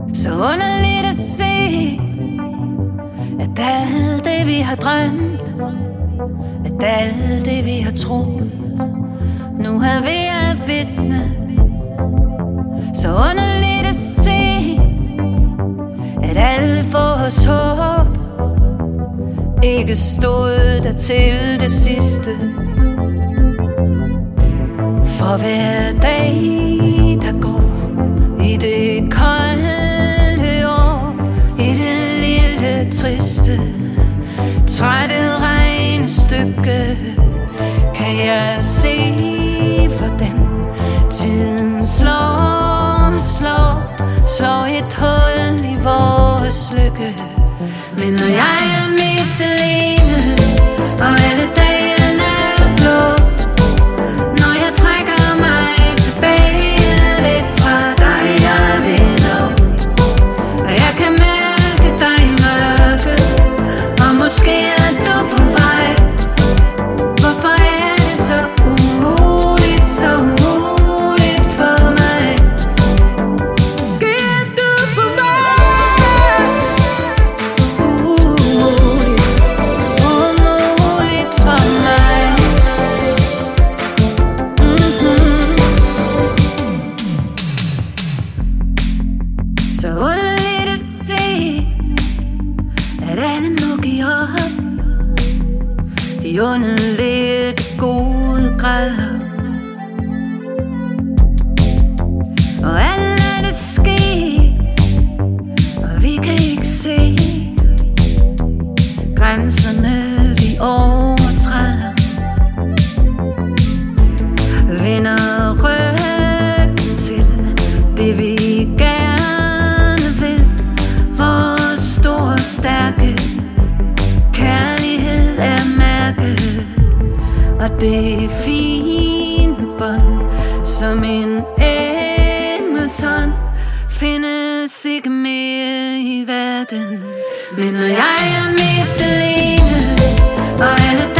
Så underligt at se, at alt det vi har drømt, at alt det vi har troet, nu er ved at visne. Så underligt at se, at alt vores håb ikke stod der til det sidste. For hver dag der går i det kolde år, i det lille triste trætte regnestykke, kan jeg se, hvordan tiden slår et hul i vores lykke. Men når jeg er mest alene, og alle dagene er blå, når jeg trækker mig tilbage væk fra dig, jeg vil nå, og jeg kan mærke dig i mørket, og måske er du på vej. Hvorfor er det så umuligt, så umuligt for mig? Måske er du på vej. Umuligt for mig. Så underligt at se, at alle må give op. De underligt gode græder, og alt er det sket, og vi kan ikke se grænserne vi overtræder. Vender ryggen til det vi gerne vil. Vores store stærke kærlighed er mærket, og det fine bånd som en engels hånd findes ikke mere i verden. Men når jeg er mest alene, og alle